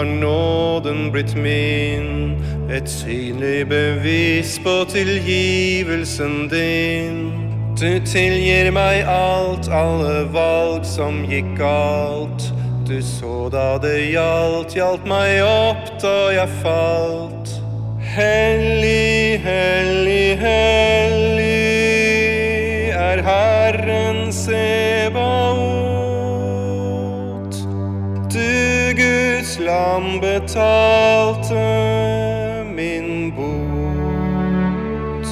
har nåden blitt min, et synlig bevis på tilgivelsen din. Du tilgir meg alt, alle valg som gikk galt. Du så da det hjalp meg opp da jeg falt. Hellig, hellig, hellig er Herren Sebaot. Du Guds lam betalte min bot.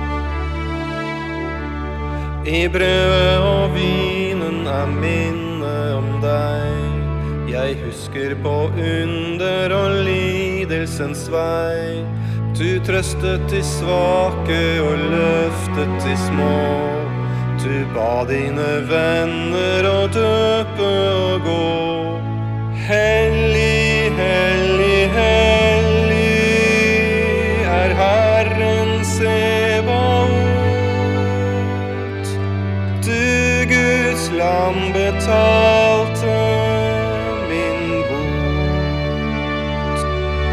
I brødet og vinen er minne om deg. Jeg husker på under og lidelsens vei. Du trøstet de svake og løftet de små. Du ba dine venner å døpe og gå. Hellig, hellig, hellig er Herren Sebaot. Du Guds lam betalte min bot.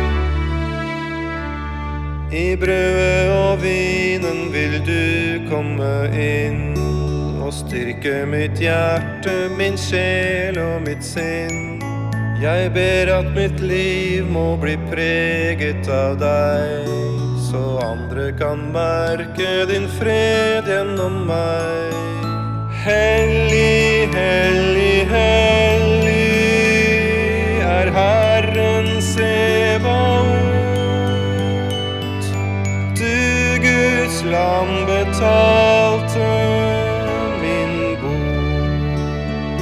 I brødet og vinen vil du komme inn og styrke mitt hjerte, min sjel og mitt sinn. Jeg ber at mitt liv må bli preget av deg, så andre kan merke din fred gjennom meg. Hellig, hellig, hellig er Herren Sebaot. Du Guds lam betalte min bot.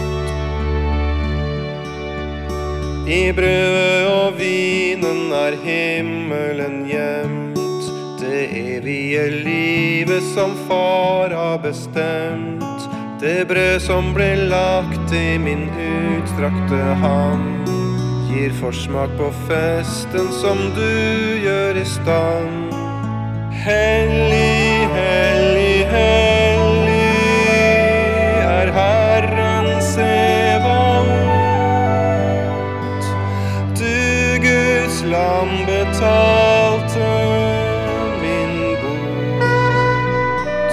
I brødet og vinen er himmelen gjemt, det evige livet som Far har bestemt. Det brød som ble lagt i min utstrakte hand, gir forsmak på festen som du gjør i stand. Hellig, hellig, hellig er Herren Sebaot. Du Guds lam betalte min bot.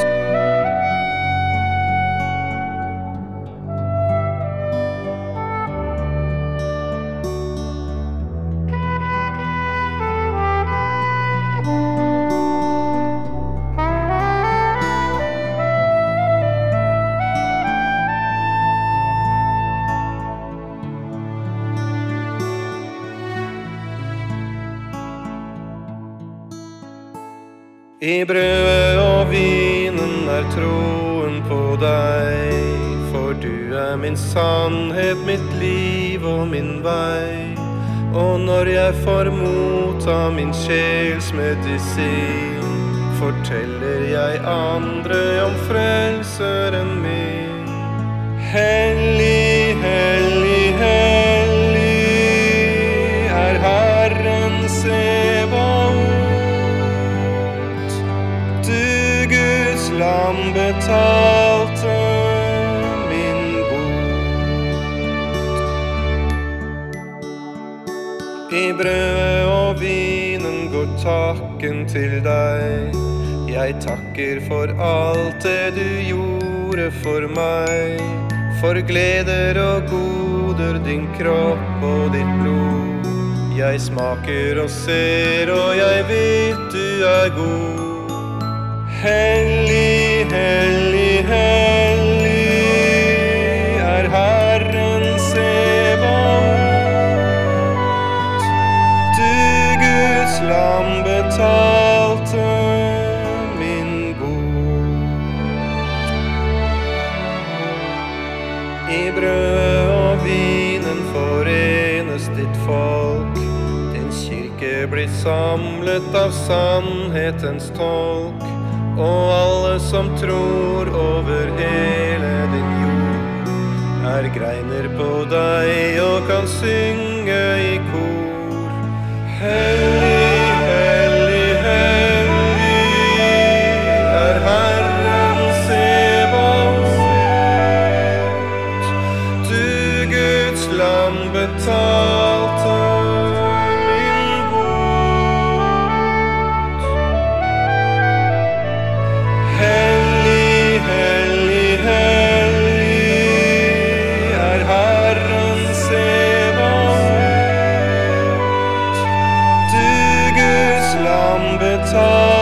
I brødet og vinen er troen på deg, for du er min sannhet, mitt liv og min vei. Og når jeg får motta min sjels medisin, forteller jeg andre om frelseren min. Hellig, hellig, hellig er Herren Sebaot. Lam betalte min bot. I brødet og vinen går takken til deg. Jeg takker for alt det du gjorde for meg, for gleder og goder, din kropp og ditt blod. Jeg smaker og ser, og jeg vet du er god. Hellig, hellig, hellig er Herren Sebaot. Du Guds lam betalte min bot. I brødet og vinen forenes ditt folk. Din kirke blir samlet av sannhetens tolk. Og alle som tror over hele din jord, er greiner på deg og kan synge i kor. Hellig, hellig, hellig er Herren Sebaot. Du Guds lam betalte betaler